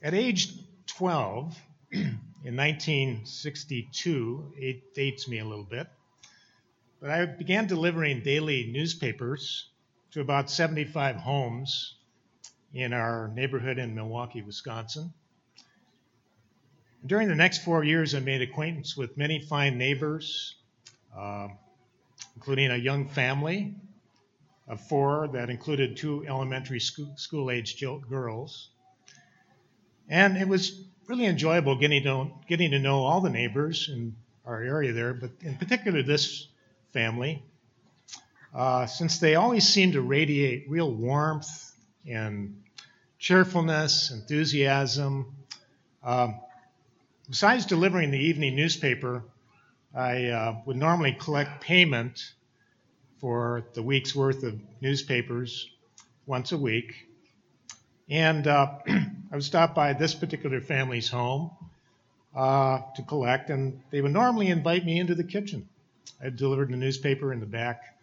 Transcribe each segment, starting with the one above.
At age 12, in 1962, it dates me a little bit, but I began delivering daily newspapers to about 75 homes in our neighborhood in Milwaukee, Wisconsin. During the next 4 years, I made acquaintance with many fine neighbors, uh, including a young family of 4 that included 2 elementary school-age girls. And it was really enjoyable getting to know all the neighbors in our area there, but in particular this family, since they always seemed to radiate real warmth and cheerfulness, enthusiasm. Besides delivering the evening newspaper, I would normally collect payment for the week's worth of newspapers once a week. And I would stop by this particular family's home to collect, and they would normally invite me into the kitchen. I delivered the newspaper in the back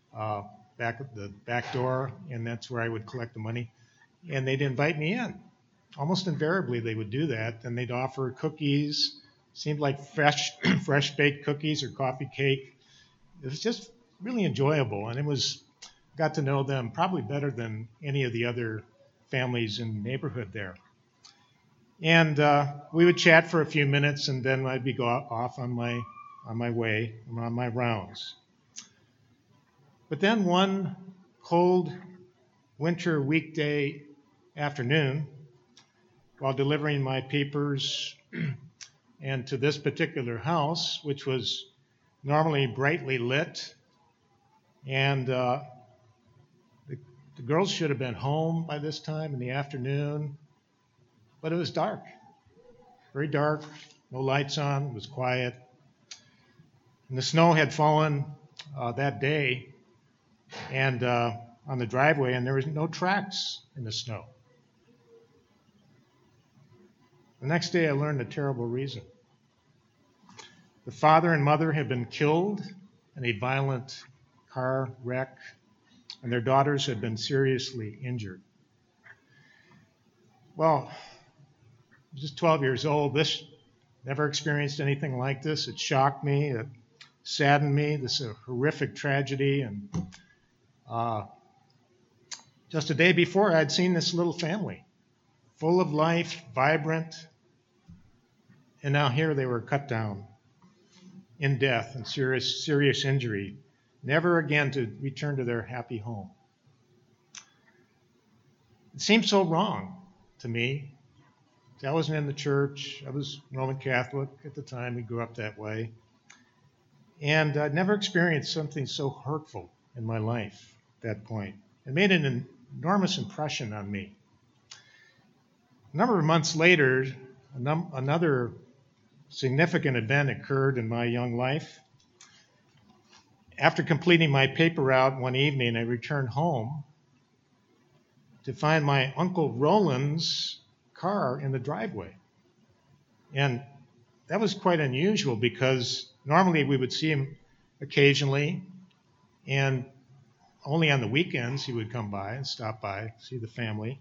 door, and that's where I would collect the money. And they'd invite me in. Almost invariably, they would do that, and they'd offer cookies. Seemed like fresh baked cookies or coffee cake. It was just really enjoyable, and got to know them probably better than any of the other families in the neighborhood there. And we would chat for a few minutes, and then I'd be off on my way, on my rounds. But then one cold winter weekday afternoon, while delivering my papers and to this particular house, which was normally brightly lit, and the girls should have been home by this time in the afternoon, but it was dark, very dark, no lights on, it was quiet. And the snow had fallen that day and on the driveway, and there was no tracks in the snow. The next day, I learned a terrible reason. The father and mother had been killed in a violent car wreck, and their daughters had been seriously injured. Well, I was just 12 years old. Never experienced anything like this. It shocked me. It saddened me. This is a horrific tragedy. And just a day before, I'd seen this little family, full of life, vibrant, and now here they were cut down in death and serious injury, never again to return to their happy home. It seemed so wrong to me. I wasn't in the church. I was Roman Catholic at the time. We grew up that way. And I'd never experienced something so hurtful in my life at that point. It made an enormous impression on me. A number of months later, another significant event occurred in my young life. After completing my paper route one evening, I returned home to find my Uncle Roland's car in the driveway. And that was quite unusual because normally we would see him occasionally, and only on the weekends he would come by and stop by, see the family.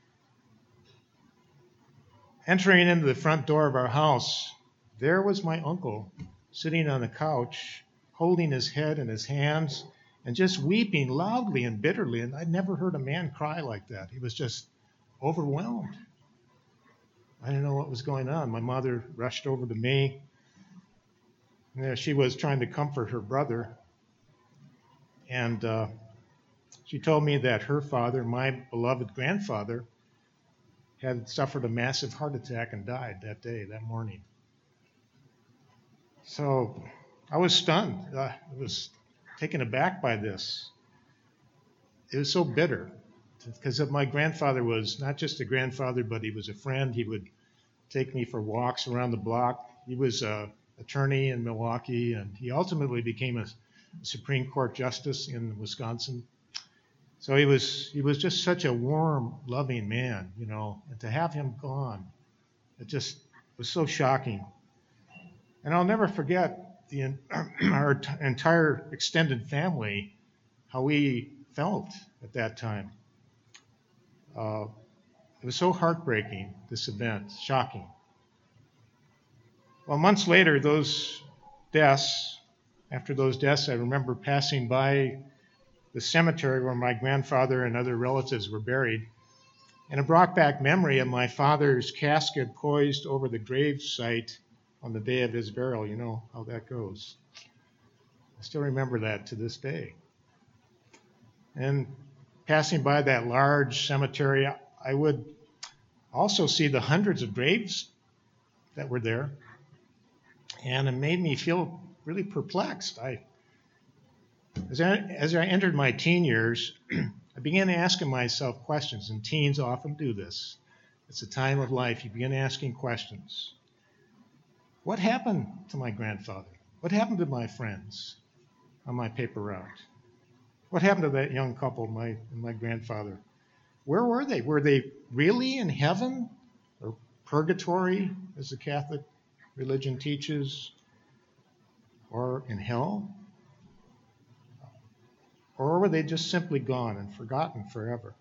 Entering into the front door of our house, there was my uncle sitting on the couch, holding his head in his hands and just weeping loudly and bitterly. And I'd never heard a man cry like that. He was just overwhelmed. I didn't know what was going on. My mother rushed over to me. She was trying to comfort her brother. And she told me that her father, my beloved grandfather, had suffered a massive heart attack and died that morning. So I was stunned. I was taken aback by this. It was so bitter because my grandfather was not just a grandfather, but he was a friend. He would take me for walks around the block. He was an attorney in Milwaukee, and he ultimately became a Supreme Court justice in Wisconsin. So he was just such a warm, loving man, and to have him gone, it just was so shocking. And I'll never forget our entire extended family, how we felt at that time. It It was so heartbreaking, this event, shocking. Well, months later, after those deaths, I remember passing by the cemetery where my grandfather and other relatives were buried, and it brought back memory of my father's casket poised over the grave site on the day of his burial. You know how that goes. I still remember that to this day. And passing by that large cemetery, I would also see the hundreds of graves that were there, and it made me feel really perplexed. As I entered my teen years, I began asking myself questions, and teens often do this. It's a time of life. You begin asking questions. What happened to my grandfather? What happened to my friends on my paper route? What happened to that young couple, my grandfather? Where were they? Were they really in heaven or purgatory, as the Catholic religion teaches, or in hell? Or were they just simply gone and forgotten forever?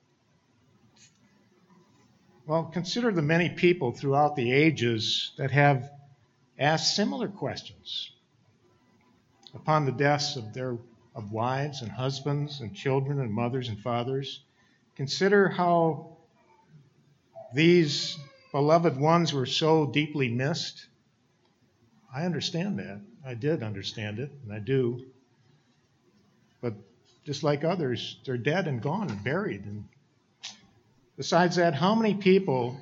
Well, consider the many people throughout the ages that have asked similar questions upon the deaths of wives and husbands and children and mothers and fathers. Consider how these beloved ones were so deeply missed. I understand that. I did understand it, and I do. But just like others, they're dead and gone and buried. And besides that, how many people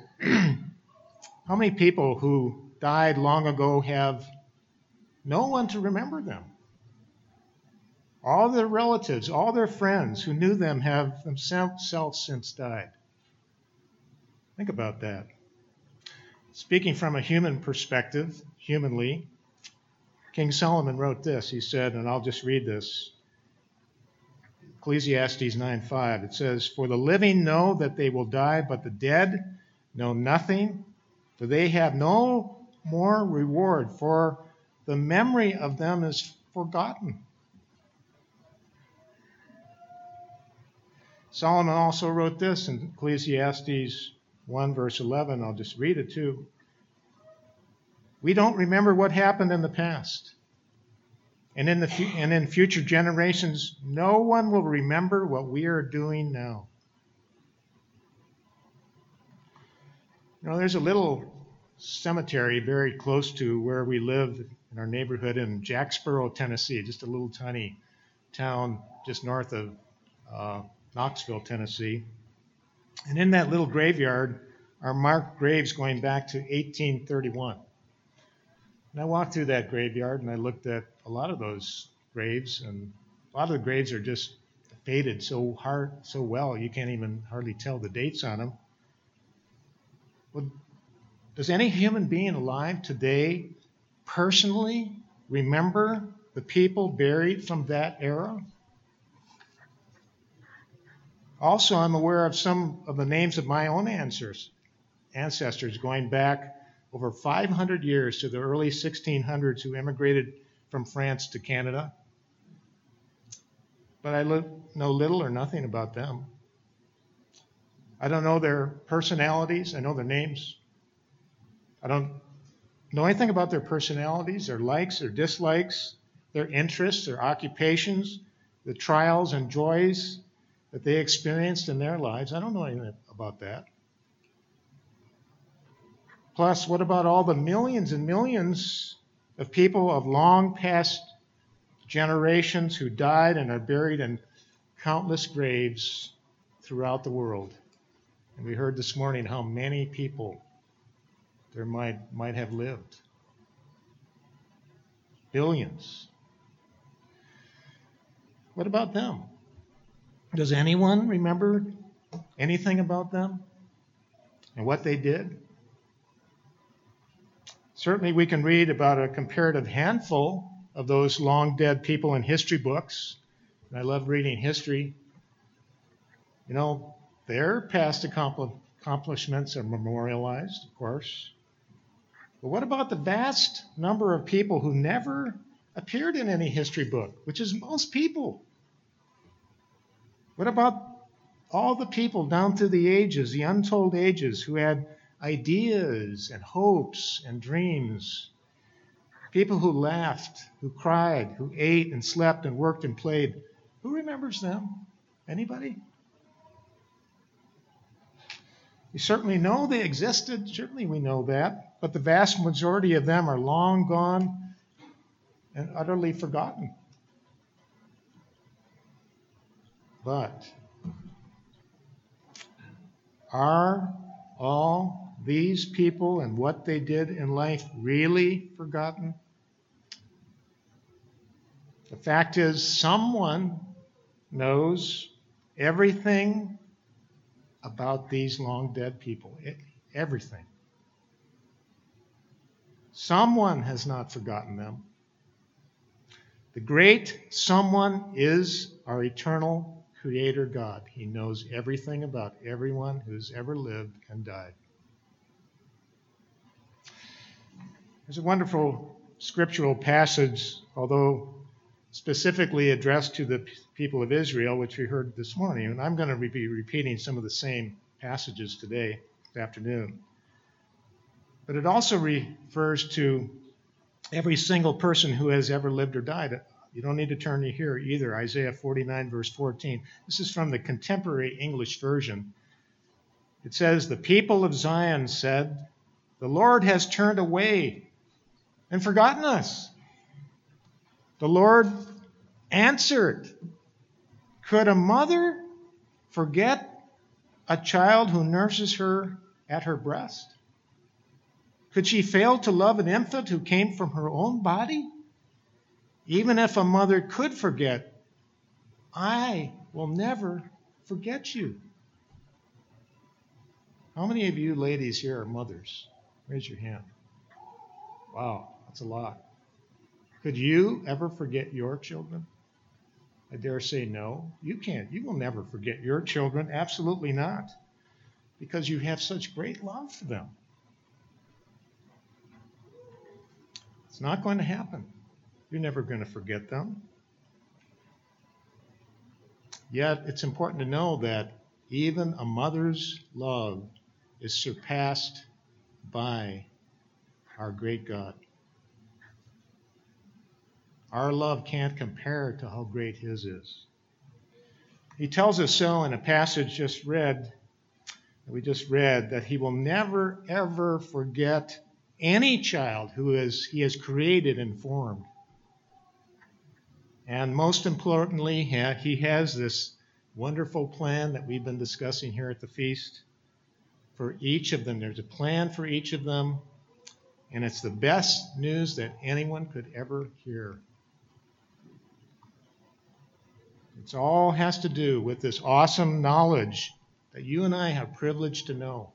who died long ago have no one to remember them? All their relatives, all their friends who knew them have themselves since died. Think about that. Speaking from a human perspective, humanly, King Solomon wrote this. He said, and I'll just read this, Ecclesiastes 9:5. It says, "For the living know that they will die, but the dead know nothing, for they have no more reward, for the memory of them is forgotten." Solomon also wrote this in Ecclesiastes 1, verse 11. I'll just read it too. We don't remember what happened in the past. And in future generations, no one will remember what we are doing now. You know, there's a little cemetery very close to where we live in our neighborhood in Jacksboro, Tennessee, just a little tiny town just north of Knoxville, Tennessee. And in that little graveyard are marked graves going back to 1831. And I walked through that graveyard and I looked at a lot of those graves, and a lot of the graves are just faded so well you can't even hardly tell the dates on them. Well, does any human being alive today personally remember the people buried from that era? Also, I'm aware of some of the names of my own ancestors going back over 500 years to the early 1600s who immigrated from France to Canada. But I know little or nothing about them. I don't know their personalities. I know their names. I don't know anything about their personalities, their likes, their dislikes, their interests, their occupations, the trials and joys that they experienced in their lives. I don't know anything about that. Plus, what about all the millions and millions of people of long past generations who died and are buried in countless graves throughout the world? And we heard this morning how many people there might have lived. Billions. What about them? Does anyone remember anything about them and what they did? Certainly we can read about a comparative handful of those long dead people in history books. And I love reading history. You know, their past accomplishments are memorialized, of course. But what about the vast number of people who never appeared in any history book, which is most people? What about all the people down through the ages, the untold ages, who had ideas and hopes and dreams. People who laughed, who cried, who ate and slept and worked and played. Who remembers them? Anybody? We certainly know they existed. Certainly we know that. But the vast majority of them are long gone and utterly forgotten. But are all these people and what they did in life really forgotten? The fact is, someone knows everything about these long dead people. Everything. Someone has not forgotten them. The great someone is our eternal Creator God. He knows everything about everyone who's ever lived and died. There's a wonderful scriptural passage, although specifically addressed to the people of Israel, which we heard this morning. And I'm going to be repeating some of the same passages today, this afternoon. But it also refers to every single person who has ever lived or died. You don't need to turn to here either. Isaiah 49, verse 14. This is from the contemporary English version. It says, "The people of Zion said, 'The Lord has turned away and forgotten us.' The Lord answered, 'Could a mother forget a child who nurses her at her breast? Could she fail to love an infant who came from her own body? Even if a mother could forget, I will never forget you.'" How many of you ladies here are mothers? Raise your hand. Wow, that's a lot. Could you ever forget your children? I dare say no. You can't. You will never forget your children. Absolutely not. Because you have such great love for them. It's not going to happen. You're never going to forget them. Yet it's important to know that even a mother's love is surpassed by our great God. Our love can't compare to how great His is. He tells us so in a passage we just read, that He will never, ever forget any child who He has created and formed. And most importantly, He has this wonderful plan that we've been discussing here at the feast for each of them. There's a plan for each of them, and it's the best news that anyone could ever hear. It all has to do with this awesome knowledge that you and I have privilege to know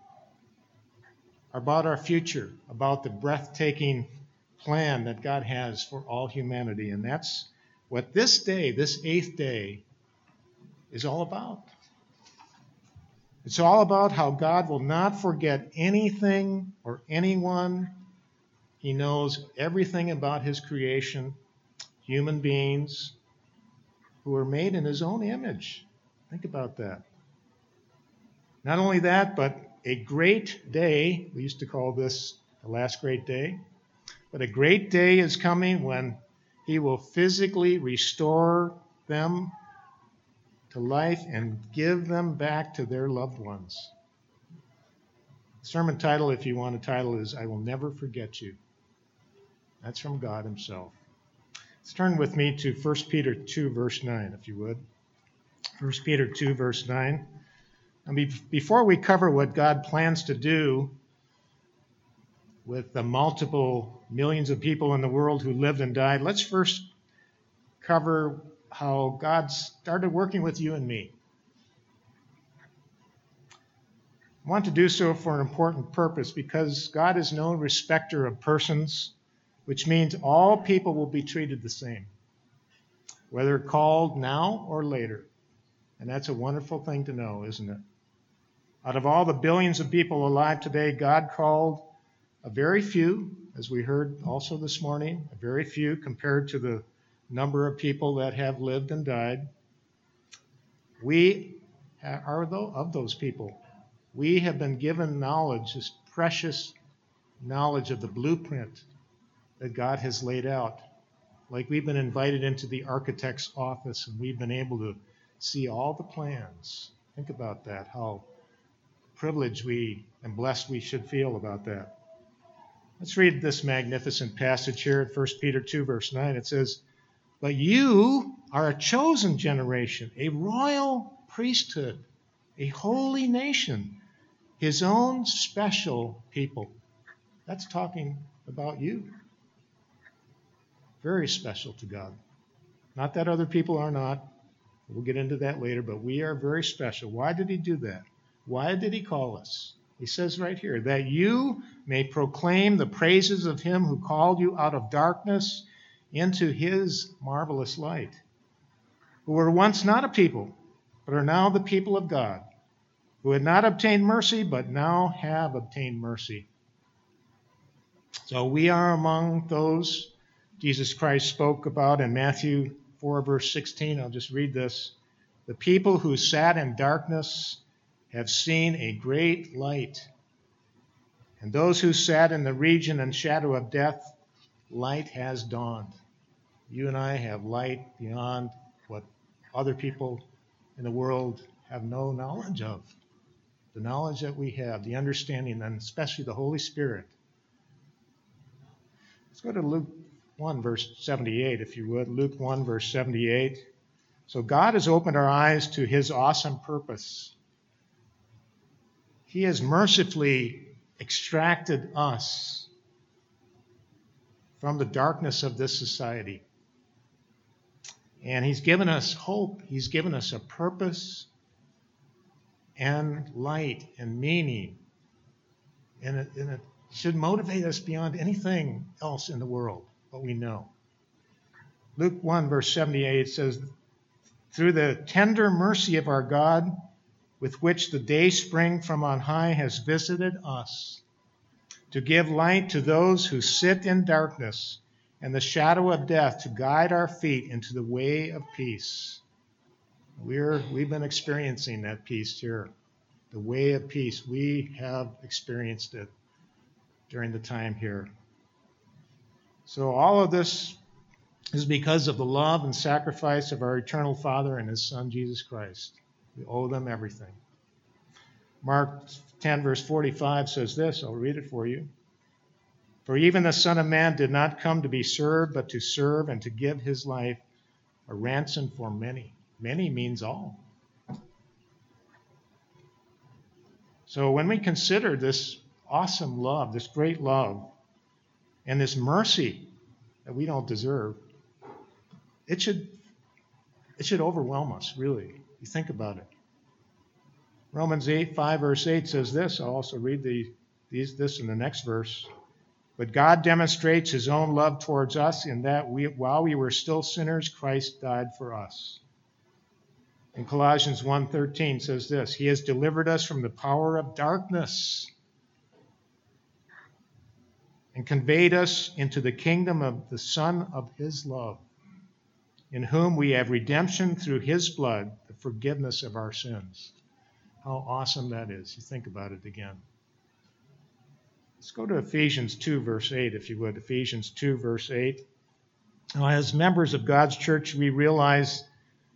about our future, about the breathtaking plan that God has for all humanity. And that's what this day, this 8th day, is all about. It's all about how God will not forget anything or anyone. He knows everything about His creation, human beings who are made in His own image. Think about that. Not only that, but a great day, we used to call this the last great day, but a great day is coming when He will physically restore them to life and give them back to their loved ones. The sermon title, if you want a title, is "I Will Never Forget You." That's from God Himself. Let's turn with me to 1 Peter 2, verse 9, if you would. 1 Peter 2, verse 9. And before we cover what God plans to do with the multiple millions of people in the world who lived and died, let's first cover how God started working with you and me. I want to do so for an important purpose, because God is no respecter of persons, which means all people will be treated the same, whether called now or later. And that's a wonderful thing to know, isn't it? Out of all the billions of people alive today, God called a very few, as we heard also this morning, a very few compared to the number of people that have lived and died. We are of those people. We have been given knowledge, this precious knowledge of the blueprint that God has laid out. Like we've been invited into the architect's office and we've been able to see all the plans. Think about that, how privileged and blessed we should feel about that. Let's read this magnificent passage here at 1 Peter 2, verse 9. It says, "But you are a chosen generation, a royal priesthood, a holy nation, his own special people." That's talking about you. Very special to God. Not that other people are not. We'll get into that later, but we are very special. Why did he do that? Why did he call us? He says right here, that you may proclaim the praises of him who called you out of darkness into his marvelous light, who were once not a people, but are now the people of God, who had not obtained mercy, but now have obtained mercy. So we are among those Jesus Christ spoke about in Matthew 4, verse 16. I'll just read this. "The people who sat in darkness have seen a great light. And those who sat in the region and shadow of death, light has dawned." You and I have light beyond what other people in the world have no knowledge of. The knowledge that we have, the understanding, and especially the Holy Spirit. Let's go to Luke 1, verse 78, if you would. Luke 1, verse 78. So God has opened our eyes to his awesome purpose. He has mercifully extracted us from the darkness of this society. And he's given us hope. He's given us a purpose and light and meaning. And it should motivate us beyond anything else in the world, what we know. Luke 1, verse 78 says, "Through the tender mercy of our God, with which the day spring from on high has visited us, to give light to those who sit in darkness and the shadow of death, to guide our feet into the way of peace." We've been experiencing that peace here. The way of peace. We have experienced it during the time here. So all of this is because of the love and sacrifice of our eternal Father and his Son, Jesus Christ. We owe them everything. Mark 10, verse 45 says this. I'll read it for you. "For even the Son of Man did not come to be served, but to serve and to give his life a ransom for many." Many means all. So when we consider this awesome love, this great love, and this mercy that we don't deserve, it should overwhelm us, really. You think about it. Romans 5, verse 8 says this. I'll also read this in the next verse. "But God demonstrates his own love towards us in that while we were still sinners, Christ died for us." And Colossians 1:13 says this. "He has delivered us from the power of darkness and conveyed us into the kingdom of the Son of his love, in whom we have redemption through his blood, the forgiveness of our sins." How awesome that is. You think about it again. Let's go to Ephesians 2, verse 8, if you would. Ephesians 2, verse 8. Now, as members of God's church, we realize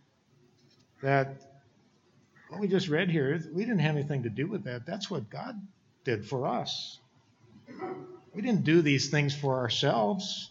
that what we just read here, we didn't have anything to do with that. That's what God did for us. We didn't do these things for ourselves.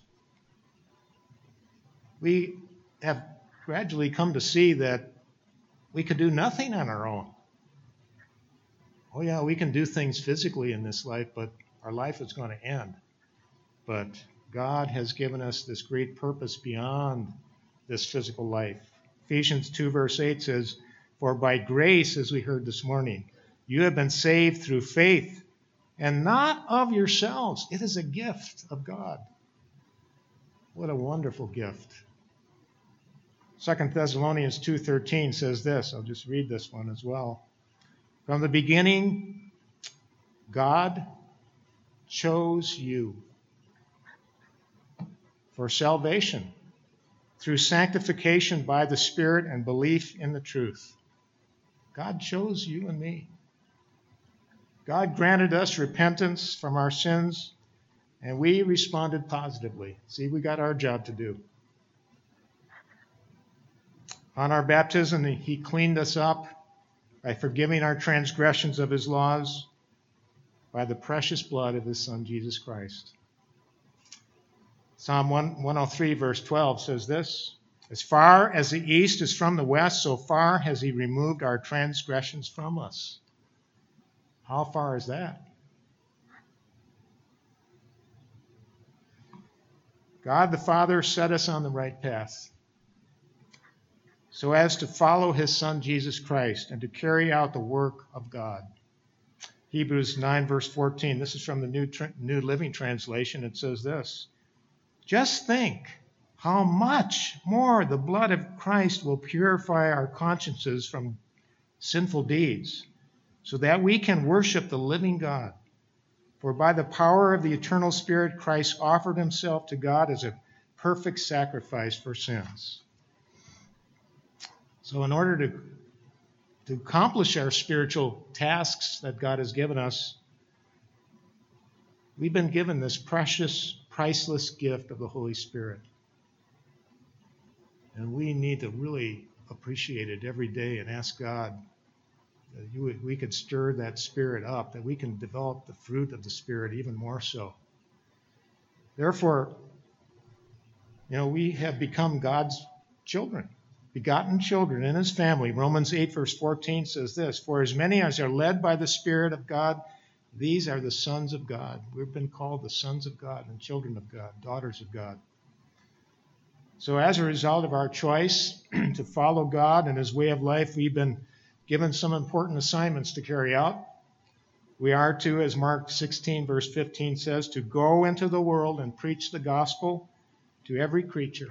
We have gradually come to see that we could do nothing on our own. Oh yeah, we can do things physically in this life, but our life is going to end. But God has given us this great purpose beyond this physical life. Ephesians 2, verse 8 says, "For by grace, as we heard this morning, you have been saved through faith, and not of yourselves. It is a gift of God." What a wonderful gift. 2 Thessalonians 2:13 says this. I'll just read this one as well. "From the beginning, God chose you for salvation through sanctification by the Spirit and belief in the truth." God chose you and me. God granted us repentance from our sins, and we responded positively. See, we got our job to do. On our baptism, he cleaned us up by forgiving our transgressions of his laws by the precious blood of his Son, Jesus Christ. Psalm 103, verse 12 says this, "As far as the east is from the west, so far has he removed our transgressions from us." How far is that? God the Father set us on the right path so as to follow his Son, Jesus Christ, and to carry out the work of God. Hebrews 9, verse 14, this is from the New Living Translation. It says this, "Just think how much more the blood of Christ will purify our consciences from sinful deeds, so that we can worship the living God. For by the power of the eternal Spirit, Christ offered himself to God as a perfect sacrifice for sins." So in order to accomplish our spiritual tasks that God has given us, we've been given this precious, priceless gift of the Holy Spirit. And we need to really appreciate it every day and ask God that we could stir that Spirit up, that we can develop the fruit of the Spirit even more so. Therefore, we have become God's children, begotten children in his family. Romans 8, verse 14 says this, "For as many as are led by the Spirit of God, these are the sons of God." We've been called the sons of God and children of God, daughters of God. So as a result of our choice to follow God and his way of life, we've been given some important assignments to carry out. We are to, as Mark 16, verse 15 says, to go into the world and preach the gospel to every creature.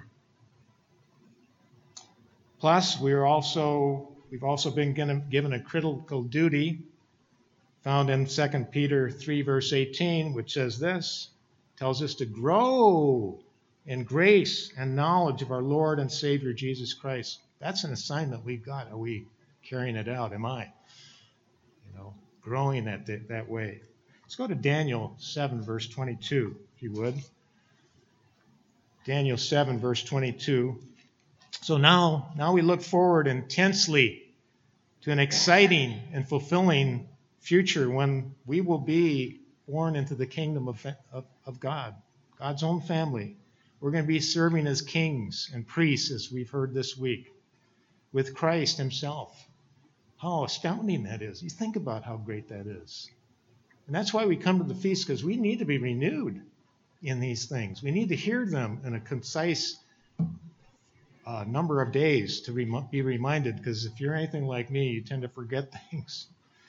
Plus, we've also been given a critical duty found in 2 Peter 3, verse 18, which says this, tells us to grow in grace and knowledge of our Lord and Savior Jesus Christ. That's an assignment we've got. Are we carrying it out? Am I? Growing that way. Let's go to Daniel 7, verse 22, if you would. Daniel 7, verse 22. So now we look forward intensely to an exciting and fulfilling future when we will be born into the kingdom of God, God's own family. We're going to be serving as kings and priests, as we've heard this week, with Christ himself. How astounding that is. You think about how great that is. And that's why we come to the feast, because we need to be renewed in these things. We need to hear them in a concise number of days to be reminded, because if you're anything like me, you tend to forget things.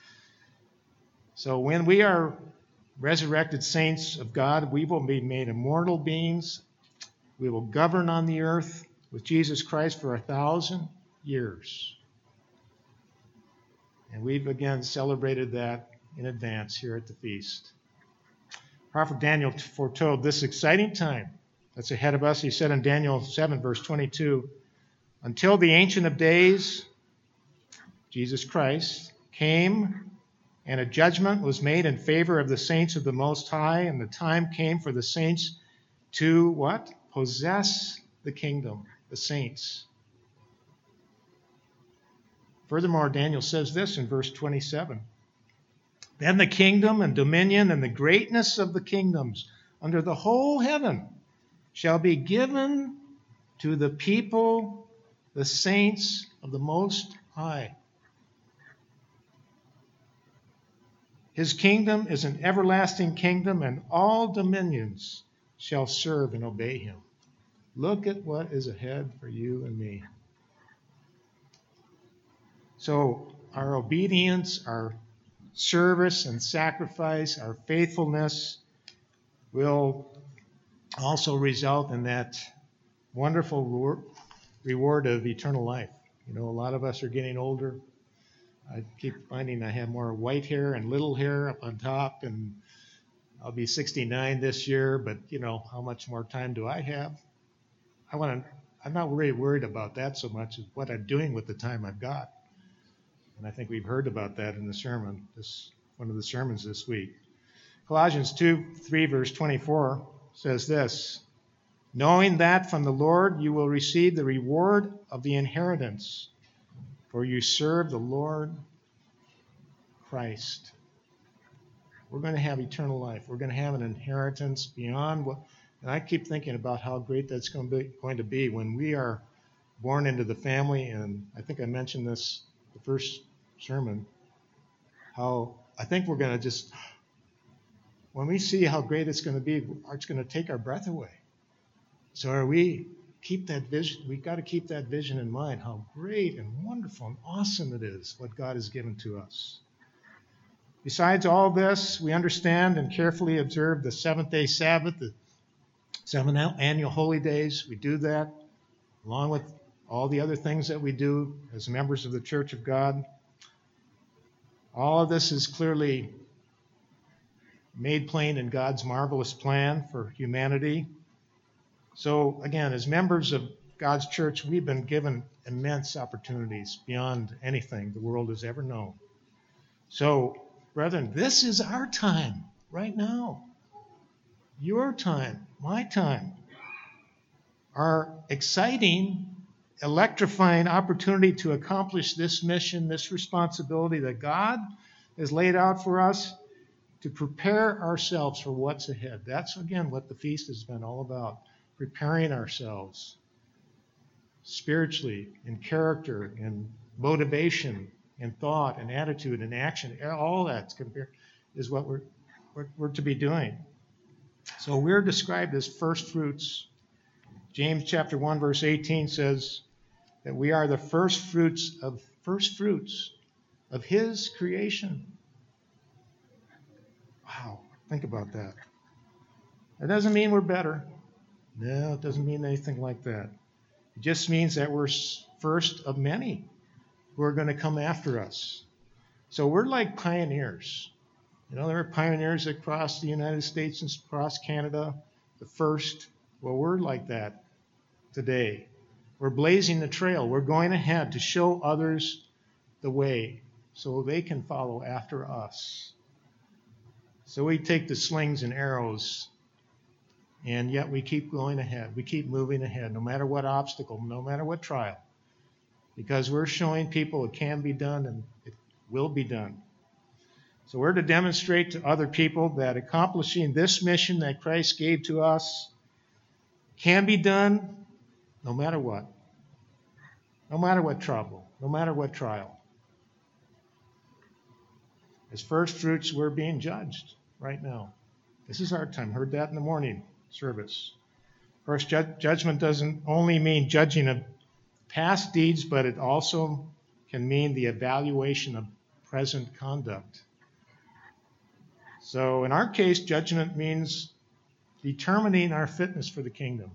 So when we are resurrected saints of God, we will be made immortal beings. We will govern on the earth with Jesus Christ for 1,000 years. And we've again celebrated that in advance here at the feast. Prophet Daniel foretold this exciting time that's ahead of us. He said in Daniel 7, verse 22, "Until the Ancient of Days, Jesus Christ, came, and a judgment was made in favor of the saints of the Most High, and the time came for the saints to," what? "Possess the kingdom," the saints. Furthermore, Daniel says this in verse 27, "Then the kingdom and dominion and the greatness of the kingdoms under the whole heaven shall be given to the people, the saints of the Most High. His kingdom is an everlasting kingdom, and all dominions shall serve and obey him." Look at what is ahead for you and me. So our obedience, our service and sacrifice, our faithfulness will also result in that wonderful reward of eternal life. A lot of us are getting older. I keep finding I have more white hair and little hair up on top, and I'll be 69 this year, but how much more time do I have? I'm not really worried about that so much as what I'm doing with the time I've got. And I think we've heard about that in the sermon, one of the sermons this week. Colossians 2:3, verse 24 says this, knowing that from the Lord you will receive the reward of the inheritance, for you serve the Lord Christ. We're going to have eternal life. We're going to have an inheritance beyond what, and I keep thinking about how great that's going to be when we are born into the family. And I think I mentioned this the first sermon, how I think we're going to just, when we see how great it's going to be, it's going to take our breath away. So keep that vision. We've got to keep that vision in mind, how great and wonderful and awesome it is what God has given to us. Besides all this, we understand and carefully observe the seventh-day Sabbath, the 7 annual holy days. We do that along with all the other things that we do as members of the Church of God. All of this is clearly made plain in God's marvelous plan for humanity. So again, as members of God's church, we've been given immense opportunities beyond anything the world has ever known. So, brethren, this is our time right now. Your time, my time. Our exciting, electrifying opportunity to accomplish this mission, this responsibility that God has laid out for us, to prepare ourselves for what's ahead. That's, again, what the feast has been all about. Preparing ourselves spiritually, in character, in motivation, in thought, in attitude, in action. All that is what we're to be doing. So we're described as first fruits. James chapter 1, verse 18 says that we are the first fruits of His creation. Wow, think about that. That doesn't mean we're better. No, it doesn't mean anything like that. It just means that we're first of many who are going to come after us. So we're like pioneers. You know, there are pioneers across the United States and across Canada, the first. Well, we're like that today. We're blazing the trail. We're going ahead to show others the way so they can follow after us. So we take the slings and arrows, and yet we keep going ahead. We keep moving ahead, no matter what obstacle, no matter what trial, because we're showing people it can be done and it will be done. So we're to demonstrate to other people that accomplishing this mission that Christ gave to us can be done no matter what. No matter what trouble, no matter what trial. As first fruits, we're being judged right now. This is our time. Heard that in the morning service. Of course, judgment doesn't only mean judging of past deeds, but it also can mean the evaluation of present conduct. So in our case, judgment means determining our fitness for the kingdom.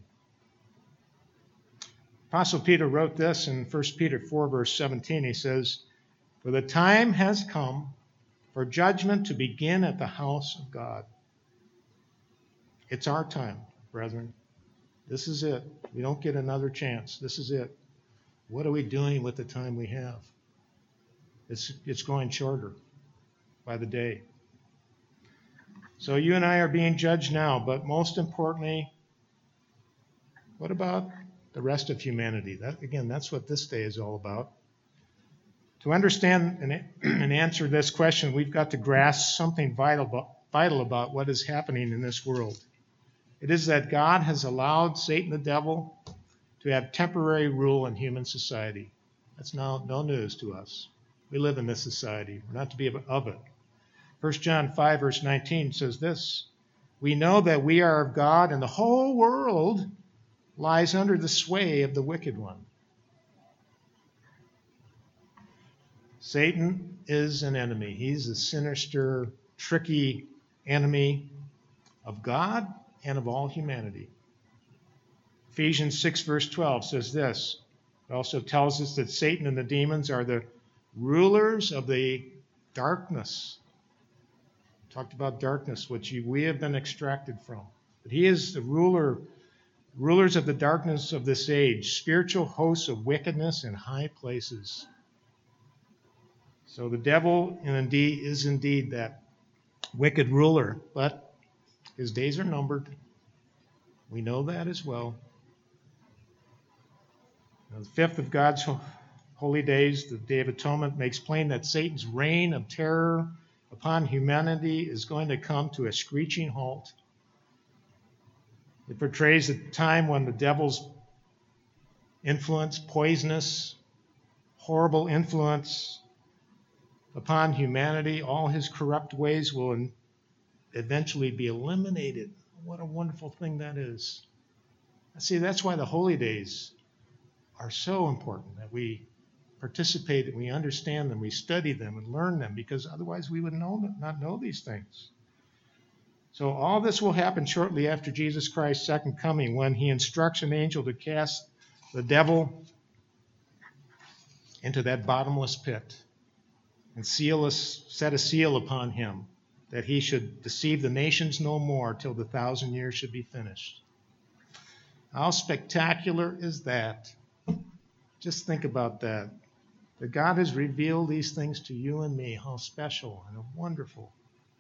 Apostle Peter wrote this in 1 Peter 4, verse 17. He says, "For the time has come for judgment to begin at the house of God." It's our time, brethren. This is it. We don't get another chance. This is it. What are we doing with the time we have? It's growing shorter by the day. So you and I are being judged now, but most importantly, what about the rest of humanity? That's what this day is all about. To understand and answer this question, we've got to grasp something vital about what is happening in this world. It is that God has allowed Satan the devil to have temporary rule in human society. That's no news to us. We live in this society. We're not to be of it. 1 John 5, verse 19 says this, "We know that we are of God, and the whole world lies under the sway of the wicked one." Satan is an enemy. He's a sinister, tricky enemy of God and of all humanity. Ephesians 6, verse 12 says this. It also tells us that Satan and the demons are the rulers of the darkness. We talked about darkness, which we have been extracted from. But he is the rulers of the darkness of this age, spiritual hosts of wickedness in high places. So the devil is indeed that wicked ruler, but his days are numbered. We know that as well. Now, the fifth of God's holy days, the Day of Atonement, makes plain that Satan's reign of terror upon humanity is going to come to a screeching halt. It portrays a time when the devil's influence, poisonous, horrible influence upon humanity, all his corrupt ways will eventually be eliminated. What a wonderful thing that is. See, that's why the holy days are so important, that we participate, that we understand them, we study them and learn them, because otherwise we would not know these things. So all this will happen shortly after Jesus Christ's second coming, when he instructs an angel to cast the devil into that bottomless pit and set a seal upon him, that he should deceive the nations no more till the 1,000 years should be finished. How spectacular is that? Just think about that. That God has revealed these things to you and me. How special and wonderful.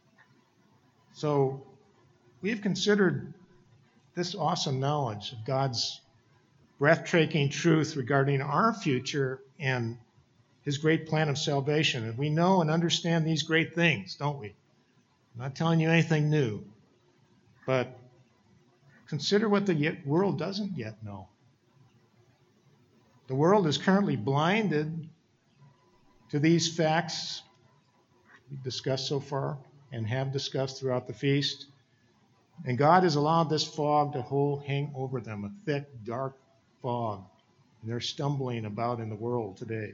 So we've considered this awesome knowledge of God's breathtaking truth regarding our future and his great plan of salvation. And we know and understand these great things, don't we? I'm not telling you anything new, but consider what the world doesn't yet know. The world is currently blinded to these facts we've discussed so far and have discussed throughout the feast. And God has allowed this fog to hang over them, a thick, dark fog. And they're stumbling about in the world today.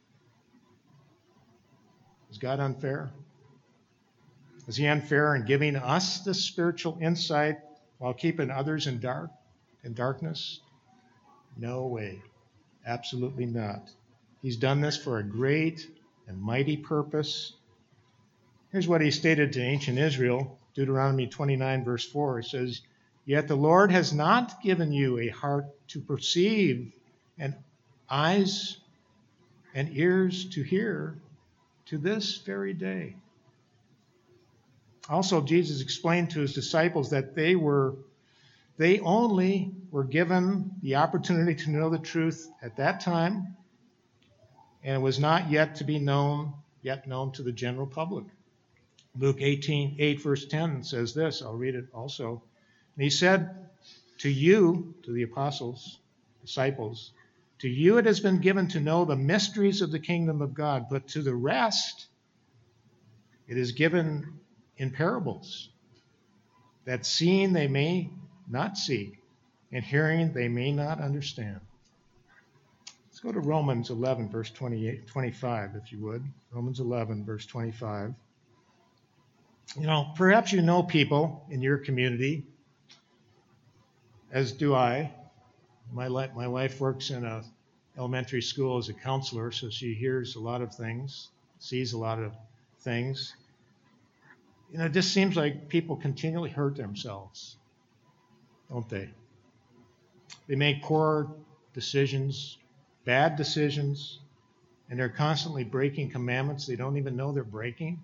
Is God unfair? Is he unfair in giving us this spiritual insight while keeping others in darkness? No way. Absolutely not. He's done this for a great and mighty purpose. Here's what he stated to ancient Israel, Deuteronomy 29, verse 4. It says, "Yet the Lord has not given you a heart to perceive, and eyes and ears to hear, to this very day." Also, Jesus explained to his disciples that they only were given the opportunity to know the truth at that time, and it was not yet to be known to the general public. Luke 8 verse 10 says this. I'll read it also. And he said to you, to the disciples, "To you it has been given to know the mysteries of the kingdom of God, but to the rest it is given in parables, that seeing they may not see, and hearing they may not understand." Let's go to Romans 11, verse 25, if you would. Romans 11, verse 25. Perhaps you know people in your community, as do I. My wife works in an elementary school as a counselor, so she hears a lot of things, sees a lot of things. It just seems like people continually hurt themselves, don't they? They make poor decisions, bad decisions, and they're constantly breaking commandments they don't even know they're breaking.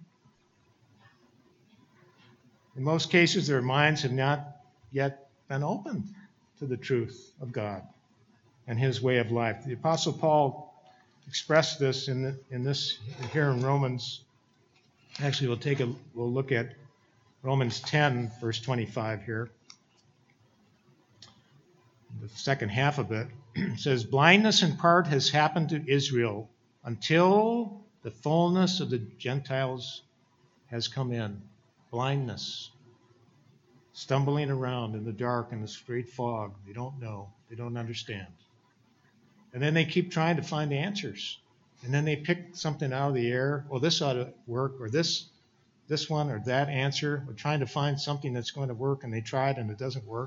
In most cases, their minds have not yet been opened to the truth of God and his way of life. The Apostle Paul expressed this in Romans. Actually, we'll look at Romans 10, verse 25 here. The second half of it says, "Blindness in part has happened to Israel until the fullness of the Gentiles has come in." Blindness. Stumbling around in the dark in the straight fog. They don't know. They don't understand. And then they keep trying to find answers. And then they pick something out of the air. Well, this ought to work, or this one, or that answer. We're trying to find something that's going to work, and they try it, and it doesn't work.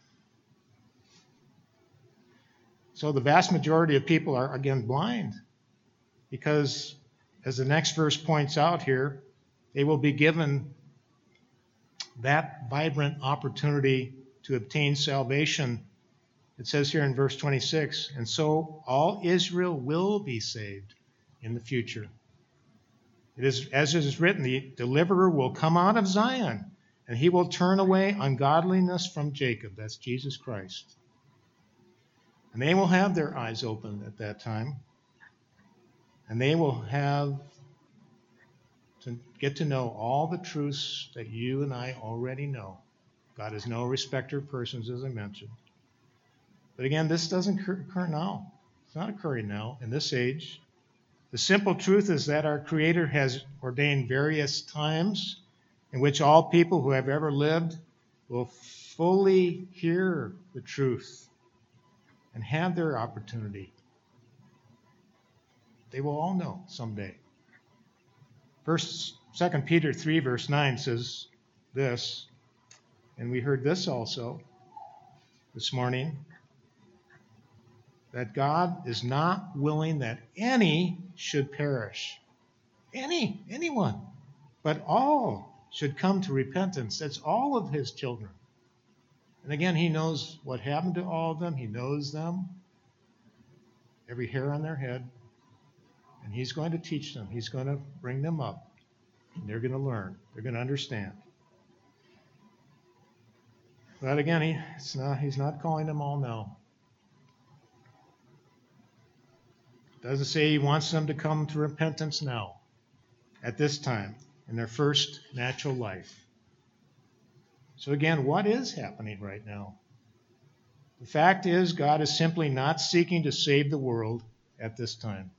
So the vast majority of people are, again, blind. Because, as the next verse points out here, they will be given that vibrant opportunity to obtain salvation. It says here in verse 26, "And so all Israel will be saved in the future." It is, as it is written, the deliverer will come out of Zion, and he will turn away ungodliness from Jacob. That's Jesus Christ. And they will have their eyes open at that time. And they will have to get to know all the truths that you and I already know. God is no respecter of persons, as I mentioned. But again, this doesn't occur now. It's not occurring now in this age. The simple truth is that our Creator has ordained various times in which all people who have ever lived will fully hear the truth and have their opportunity. They will all know someday. 2 Peter 3, verse 9 says this, and we heard this also this morning, that God is not willing that any should perish. Anyone. But all should come to repentance. That's all of his children. And again, he knows what happened to all of them. He knows them, every hair on their head. And he's going to teach them. He's going to bring them up. And they're going to learn. They're going to understand. But again, he's not calling them all now. Doesn't say he wants them to come to repentance now, at this time, in their first natural life. So again, what is happening right now? The fact is, God is simply not seeking to save the world at this time.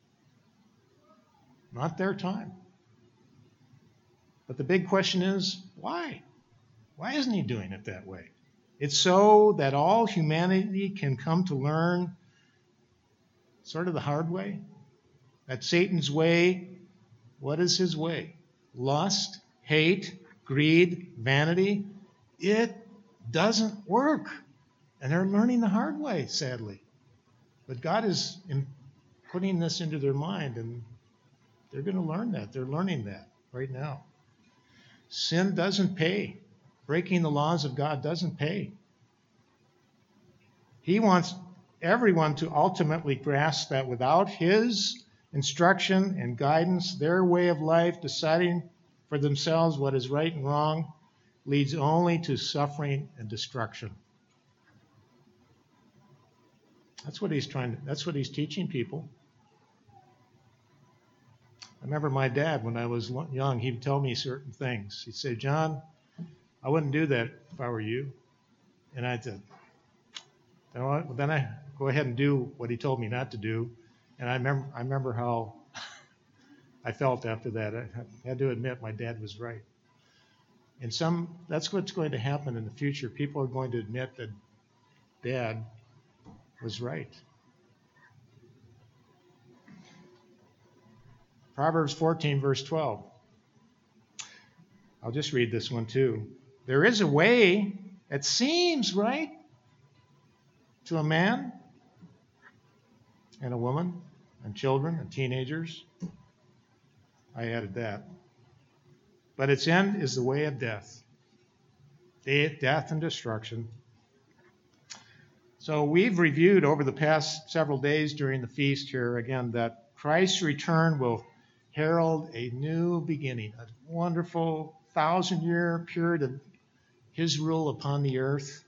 Not their time. But the big question is, why? Why isn't he doing it that way? It's so that all humanity can come to learn sort of the hard way. That Satan's way, what is his way? Lust, hate, greed, vanity. It doesn't work. And they're learning the hard way, sadly. But God is putting this into their mind, and they're going to learn that. They're learning that right now. Sin doesn't pay. Breaking the laws of God doesn't pay. He wants everyone to ultimately grasp that without his instruction and guidance, their way of life, deciding for themselves what is right and wrong, leads only to suffering and destruction. That's what he's teaching people. I remember my dad, when I was young, he'd tell me certain things. He'd say, "John, I wouldn't do that if I were you." And I said, then I go ahead and do what he told me not to do. And I remember how I felt after that. I had to admit my dad was right. And that's what's going to happen in the future. People are going to admit that Dad was right. Proverbs 14, verse 12. I'll just read this one too. There is a way that seems right to a man and a woman and children and teenagers. I added that. But its end is the way of death. Death and destruction. So we've reviewed over the past several days during the feast here again that Christ's return will herald a new beginning, a wonderful 1,000-year period of his rule upon the earth.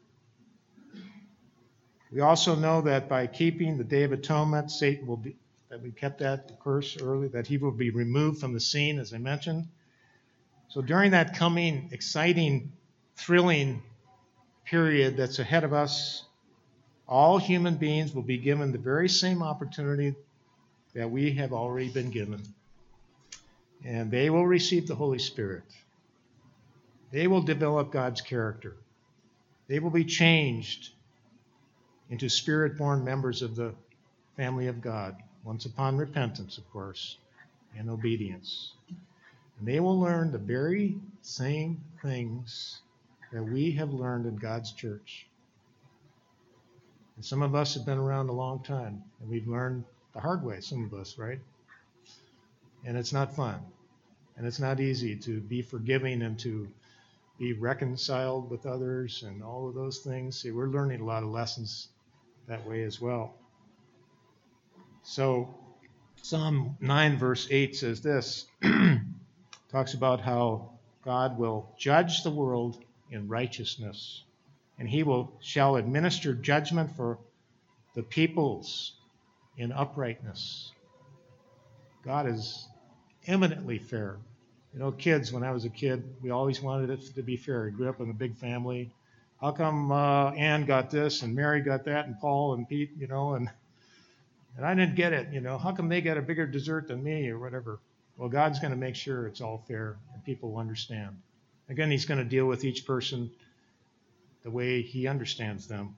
We also know that by keeping the Day of Atonement, Satan will be, that we kept that curse early, that he will be removed from the scene, as I mentioned. So during that coming, exciting, thrilling period that's ahead of us, all human beings will be given the very same opportunity that we have already been given. And they will receive the Holy Spirit. They will develop God's character. They will be changed into Spirit-born members of the family of God, once upon repentance, of course, and obedience. And they will learn the very same things that we have learned in God's church. And some of us have been around a long time, and we've learned the hard way, some of us, right? And it's not fun. And it's not easy to be forgiving and to be reconciled with others and all of those things. See, we're learning a lot of lessons that way as well. So Psalm 9, verse 8 says this, talks about how God will judge the world in righteousness, and he shall administer judgment for the peoples in uprightness. God is eminently fair. You know, kids, when I was a kid, we always wanted it to be fair. I grew up in a big family. How come Ann got this and Mary got that and Paul and Pete, and I didn't get it, How come they got a bigger dessert than me or whatever? Well, God's going to make sure it's all fair and people will understand. Again, he's going to deal with each person the way he understands them.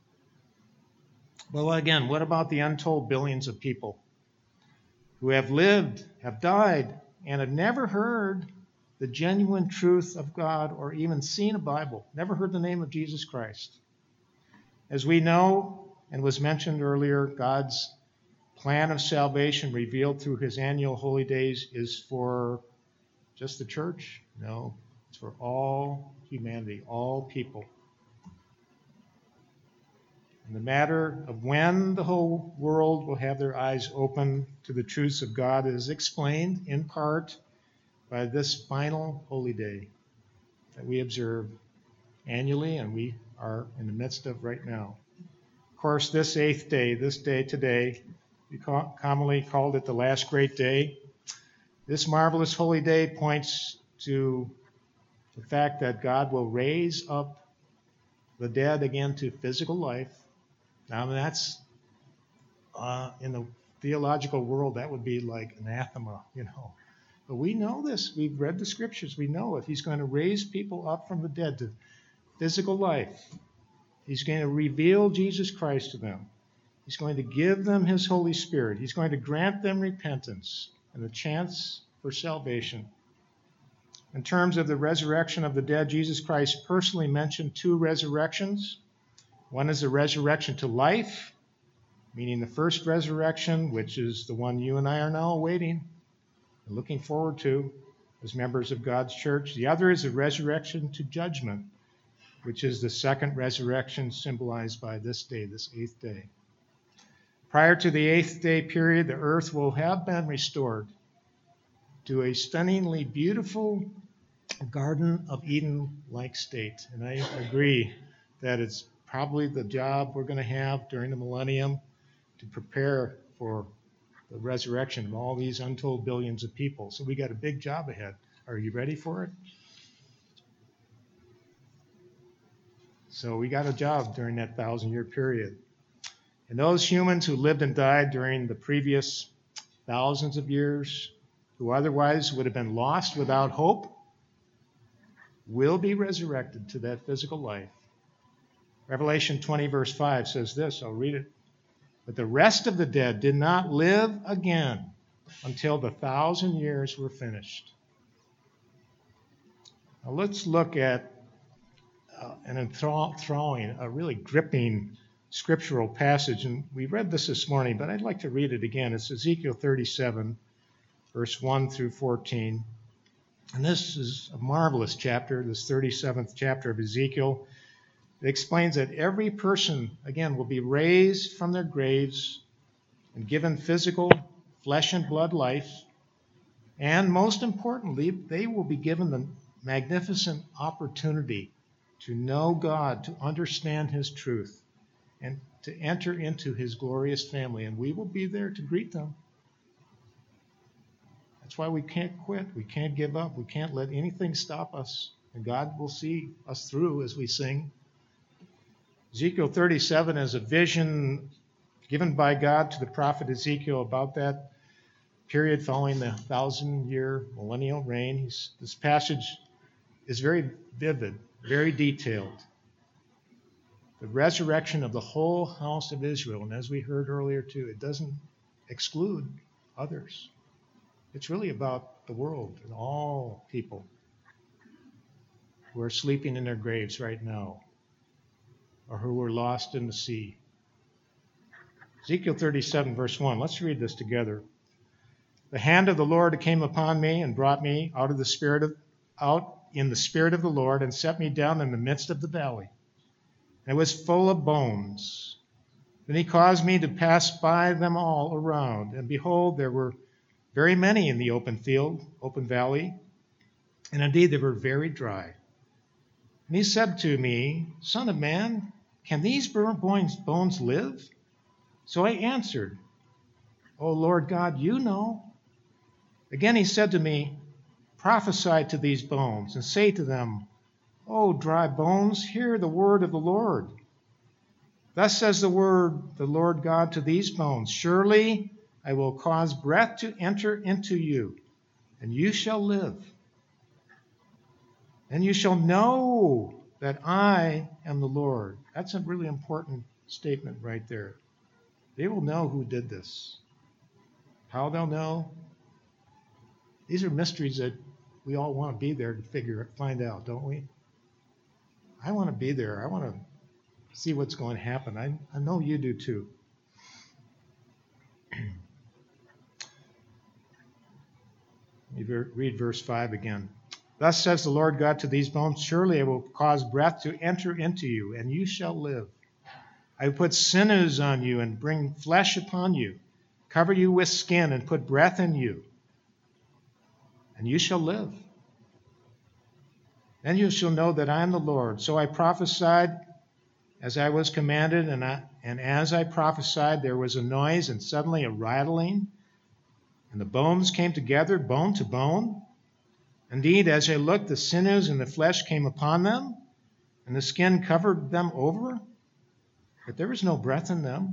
Well, again, what about the untold billions of people who have lived, have died, and have never heard the genuine truth of God or even seen a Bible, never heard the name of Jesus Christ? As we know, and was mentioned earlier, God's plan of salvation revealed through his annual holy days is for just the church? No, it's for all humanity, all people. And the matter of when the whole world will have their eyes open to the truths of God is explained in part by this final holy day that we observe annually and we are in the midst of right now. Of course, this eighth day, this day today, we commonly called it the last great day. This marvelous holy day points to the fact that God will raise up the dead again to physical life. Now, that's, in the theological world, that would be like anathema, But we know this. We've read the scriptures. We know it. He's going to raise people up from the dead to physical life. He's going to reveal Jesus Christ to them. He's going to give them his Holy Spirit. He's going to grant them repentance and a chance for salvation. In terms of the resurrection of the dead, Jesus Christ personally mentioned two resurrections. One is the resurrection to life, meaning the first resurrection, which is the one you and I are now awaiting and looking forward to as members of God's church. The other is the resurrection to judgment, which is the second resurrection symbolized by this day, this eighth day. Prior to the eighth day period, the earth will have been restored to a stunningly beautiful Garden of Eden-like state. And I agree that it's probably the job we're going to have during the millennium to prepare for the resurrection of all these untold billions of people. So we got a big job ahead. Are you ready for it? So we got a job during that 1,000-year period. And those humans who lived and died during the previous thousands of years, who otherwise would have been lost without hope, will be resurrected to that physical life. Revelation 20, verse 5 says this, I'll read it. But the rest of the dead did not live again until the 1,000 years were finished. Now let's look at an enthralling, a really gripping scriptural passage. And we read this morning, but I'd like to read it again. It's Ezekiel 37, verse 1 through 14. And this is a marvelous chapter, this 37th chapter of Ezekiel. It explains that every person, again, will be raised from their graves and given physical flesh and blood life. And most importantly, they will be given the magnificent opportunity to know God, to understand his truth, and to enter into his glorious family. And we will be there to greet them. That's why we can't quit. We can't give up. We can't let anything stop us. And God will see us through as we sing. Ezekiel 37 is a vision given by God to the prophet Ezekiel about that period following the 1,000-year millennial reign. This passage is very vivid, very detailed. The resurrection of the whole house of Israel, and as we heard earlier too, it doesn't exclude others. It's really about the world and all people who are sleeping in their graves right now or who were lost in the sea. Ezekiel 37, verse 1. Let's read this together. The hand of the Lord came upon me and brought me out in the spirit of the Lord and set me down in the midst of the valley. And it was full of bones. Then he caused me to pass by them all around, and behold, there were very many in the open field, open valley, and indeed they were very dry. And he said to me, Son of man, can these bones live? So I answered, O Lord God, you know. Again he said to me, Prophesy to these bones, and say to them, O dry bones, hear the word of the Lord. Thus says the Lord God to these bones, Surely I will cause breath to enter into you, and you shall live. And you shall know that I am the Lord. That's a really important statement right there. They will know who did this. How they'll know? These are mysteries that we all want to be there to find out, don't we? I want to be there. I want to see what's going to happen. I know you do too. Let me read verse 5 again. Thus says the Lord God to these bones, Surely I will cause breath to enter into you, and you shall live. I will put sinews on you and bring flesh upon you, cover you with skin and put breath in you, and you shall live. Then you shall know that I am the Lord. So I prophesied as I was commanded, and as I prophesied, there was a noise and suddenly a rattling, and the bones came together, bone to bone. Indeed, as I looked, the sinews and the flesh came upon them, and the skin covered them over, but there was no breath in them.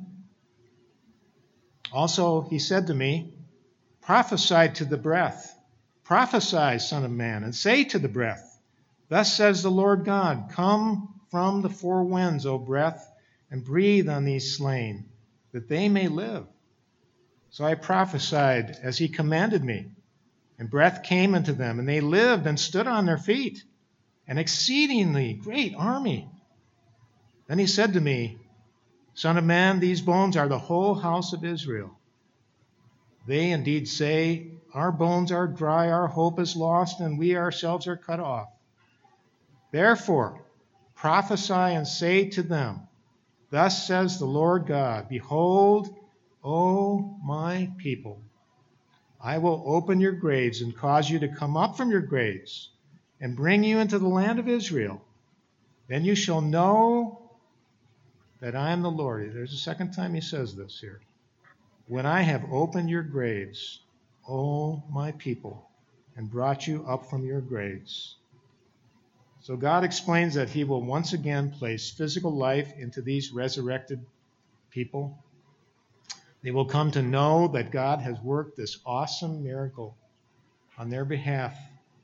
Also, he said to me, Prophesy to the breath. Prophesy, Son of man, and say to the breath, Thus says the Lord God, Come from the four winds, O breath, and breathe on these slain, that they may live. So I prophesied as he commanded me, and breath came into them, and they lived and stood on their feet, an exceedingly great army. Then he said to me, Son of man, these bones are the whole house of Israel. They indeed say, Our bones are dry, our hope is lost, and we ourselves are cut off. Therefore, prophesy and say to them, Thus says the Lord God, Behold, O my people, I will open your graves and cause you to come up from your graves and bring you into the land of Israel. Then you shall know that I am the Lord. There's a second time he says this here. When I have opened your graves, O my people, and brought you up from your graves. So God explains that he will once again place physical life into these resurrected people. They will come to know that God has worked this awesome miracle on their behalf.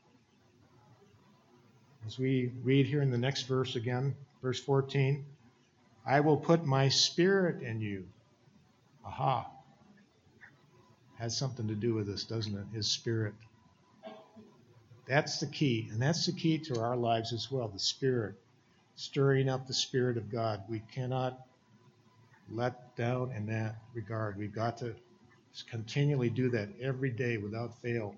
As we read here in the next verse again, verse 14, I will put my spirit in you. Aha. Has something to do with this, doesn't it? His spirit. That's the key, and that's the key to our lives as well, the Spirit, stirring up the Spirit of God. We cannot let down in that regard. We've got to continually do that every day without fail.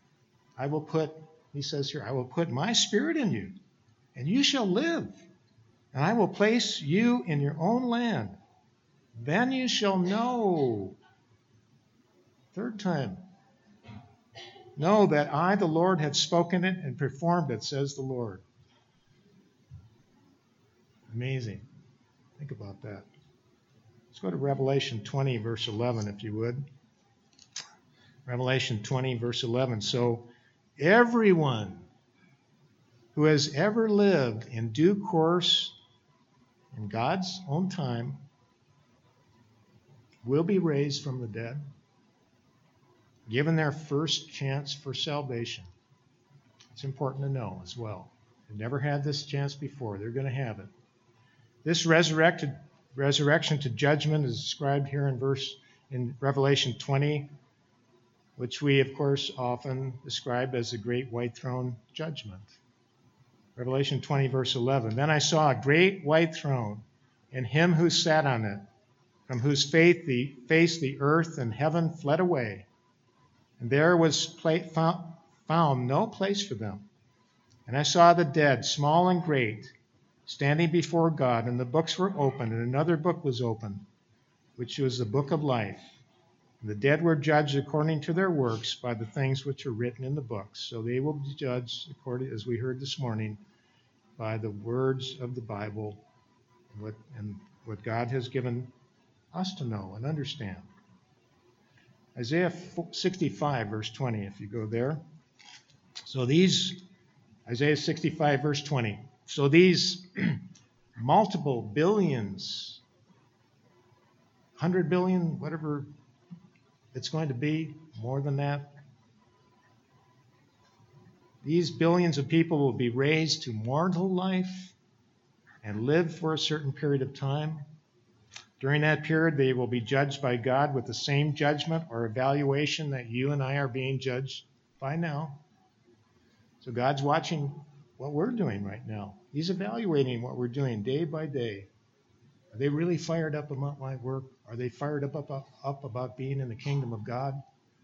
He says here, I will put my Spirit in you, and you shall live, and I will place you in your own land. Then you shall know. Third time. Know that I, the Lord, have spoken it and performed it, says the Lord. Amazing. Think about that. Let's go to Revelation 20, verse 11, if you would. Revelation 20, verse 11. So everyone who has ever lived in due course in God's own time will be raised from the dead, given their first chance for salvation. It's important to know as well. They've never had this chance before. They're going to have it. This resurrection to judgment is described here in Revelation 20, which we, of course, often describe as the great white throne judgment. Revelation 20, verse 11. Then I saw a great white throne, and him who sat on it, from whose face the earth and heaven fled away. And there was found no place for them. And I saw the dead, small and great, standing before God, and the books were opened, and another book was opened, which was the book of life. The dead were judged according to their works by the things which are written in the books. So they will be judged, according, as we heard this morning, by the words of the Bible and what God has given us to know and understand. Isaiah 65, verse 20, if you go there. So Isaiah 65, verse 20. So these multiple billions, 100 billion, whatever it's going to be, more than that. These billions of people will be raised to mortal life and live for a certain period of time. During that period, they will be judged by God with the same judgment or evaluation that you and I are being judged by now. So God's watching what we're doing right now. He's evaluating what we're doing day by day. Are they really fired up about my work? Are they fired up about being in the kingdom of God?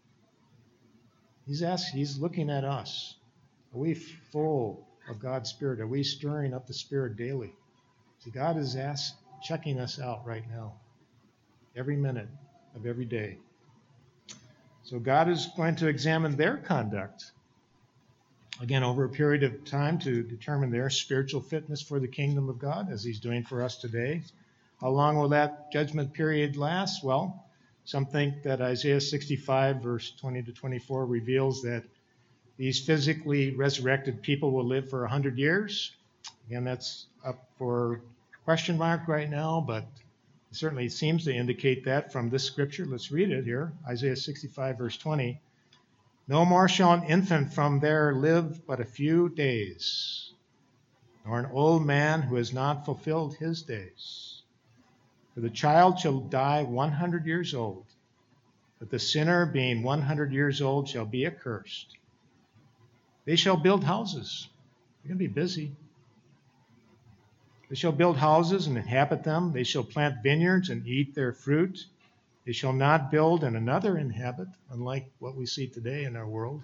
He's looking at us. Are we full of God's Spirit? Are we stirring up the Spirit daily? See, God is checking us out right now, every minute of every day. So God is going to examine their conduct, again, over a period of time to determine their spiritual fitness for the kingdom of God, as he's doing for us today. How long will that judgment period last? Well, some think that Isaiah 65, verse 20 to 24, reveals that these physically resurrected people will live for 100 years. Again, that's up for question mark right now, but it certainly seems to indicate that from this scripture. Let's read it here. Isaiah 65, verse 20. No more shall an infant from there live but a few days, nor an old man who has not fulfilled his days. For the child shall die 100 years old, but the sinner, being 100 years old, shall be accursed. They shall build houses. They're going to be busy. They shall build houses and inhabit them. They shall plant vineyards and eat their fruit. They shall not build and another inhabit, unlike what we see today in our world.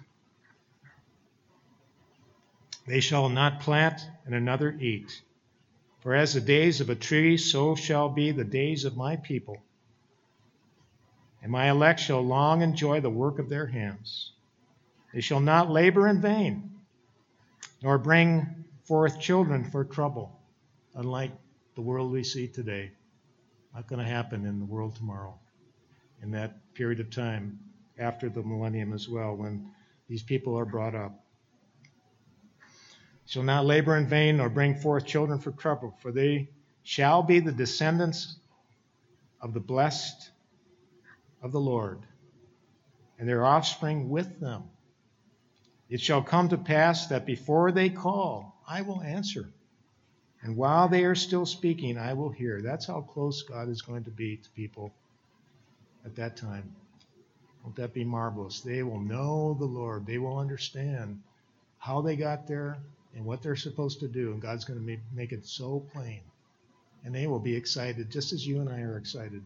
They shall not plant and another eat. For as the days of a tree, so shall be the days of my people. And my elect shall long enjoy the work of their hands. They shall not labor in vain, nor bring forth children for trouble, unlike the world we see today. Not going to happen in the world tomorrow, in that period of time after the millennium as well, when these people are brought up. Shall not labor in vain, nor bring forth children for trouble, for they shall be the descendants of the blessed of the Lord, and their offspring with them. It shall come to pass that before they call, I will answer. And while they are still speaking, I will hear. That's how close God is going to be to people at that time. Won't that be marvelous? They will know the Lord. They will understand how they got there and what they're supposed to do. And God's going to make it so plain. And they will be excited, just as you and I are excited.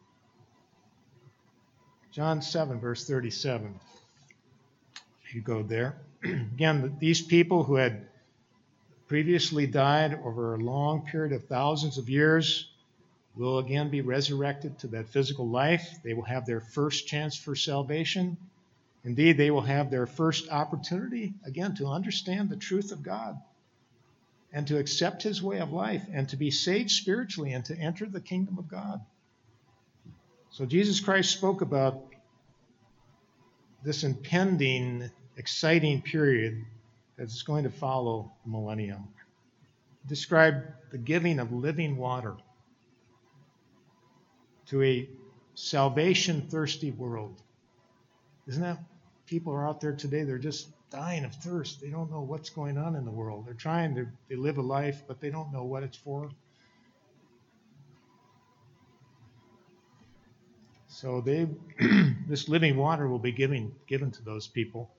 John 7, verse 37. If you go there. Again, these people who had previously died over a long period of thousands of years will again be resurrected to that physical life. They will have their first chance for salvation. Indeed, they will have their first opportunity, again, to understand the truth of God and to accept his way of life and to be saved spiritually and to enter the kingdom of God. So Jesus Christ spoke about this impending, exciting period that's going to follow the millennium. He described the giving of living water to a salvation-thirsty world. Isn't that people are out there today, they're just dying of thirst. They don't know what's going on in the world. They're trying to live a life, but they don't know what it's for. So this living water will be given to those people.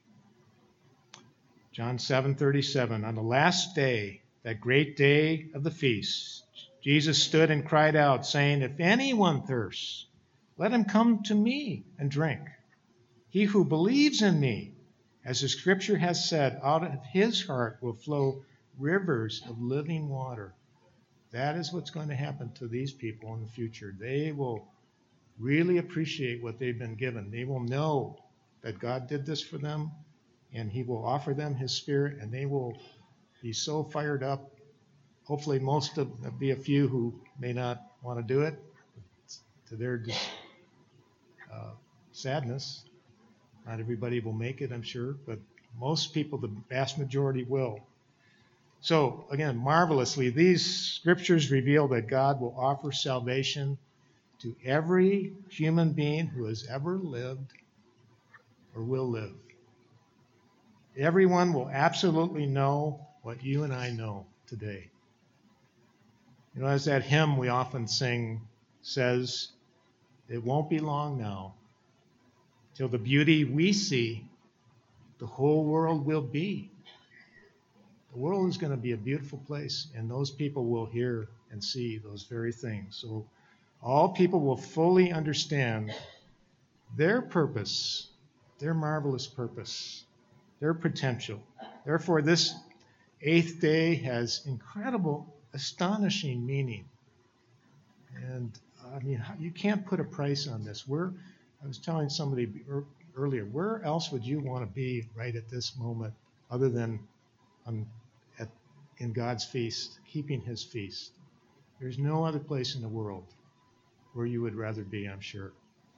John 7:37, on the last day, that great day of the feast, Jesus stood and cried out, saying, if anyone thirsts, let him come to me and drink. He who believes in me, as the scripture has said, out of his heart will flow rivers of living water. That is what's going to happen to these people in the future. They will really appreciate what they've been given. They will know that God did this for them, and he will offer them his Spirit, and they will be so fired up. Hopefully there'll be a few who may not want to do it, to their sadness. Not everybody will make it, I'm sure, but most people, the vast majority, will. So, again, marvelously, these scriptures reveal that God will offer salvation to every human being who has ever lived or will live. Everyone will absolutely know what you and I know today. You know, as that hymn we often sing says, it won't be long now till the beauty we see, the whole world will be. The world is going to be a beautiful place, and those people will hear and see those very things. So all people will fully understand their purpose, their marvelous purpose, their potential. Therefore, this eighth day has incredible, astonishing meaning. And I mean, you can't put a price on this. I was telling somebody earlier, where else would you want to be right at this moment other than in God's feast, keeping his feast? There's no other place in the world where you would rather be, I'm sure.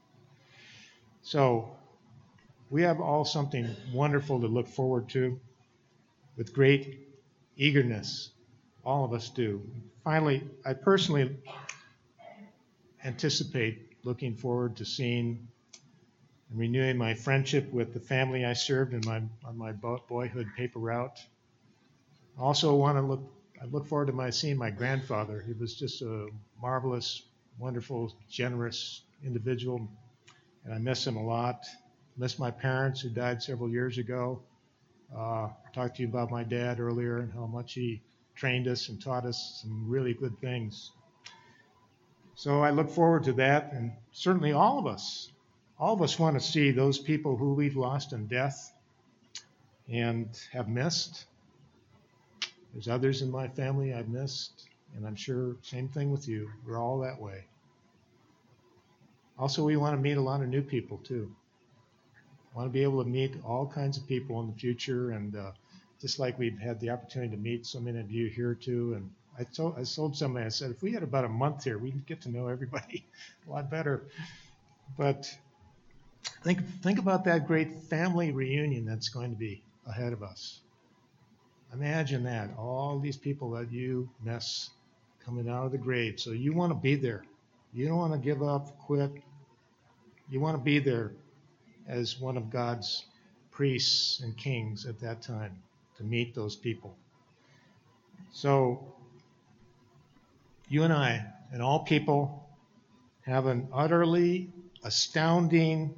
So we have all something wonderful to look forward to with great eagerness. All of us do. Finally, I personally anticipate looking forward to seeing and renewing my friendship with the family I served on my boyhood paper route. I also I look forward to seeing my grandfather. He was just a marvelous, wonderful, generous individual, and I miss him a lot. Miss my parents who died several years ago. I talked to you about my dad earlier and how much he trained us and taught us some really good things. So I look forward to that, and certainly all of us want to see those people who we've lost in death and have missed. There's others in my family I've missed, and I'm sure same thing with you. We're all that way. Also, we want to meet a lot of new people too. I want to be able to meet all kinds of people in the future, and just like we've had the opportunity to meet so many of you here too. And I told somebody, I said, if we had about a month here, we'd get to know everybody a lot better. But think about that great family reunion that's going to be ahead of us. Imagine that, all these people that you miss coming out of the grave. So you want to be there. You don't want to give up, quit. You want to be there as one of God's priests and kings at that time to meet those people. So you and I and all people have an utterly astounding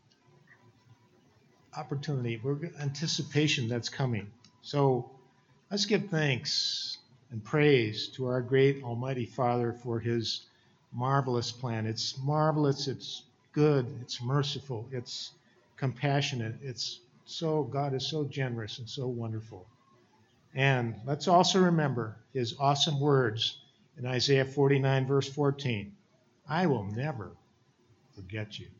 opportunity, anticipation that's coming. So let's give thanks and praise to our great Almighty Father for his marvelous plan. It's marvelous, it's good, it's merciful, it's compassionate. God is so generous and so wonderful. And let's also remember his awesome words in Isaiah 49, verse 14. I will never forget you.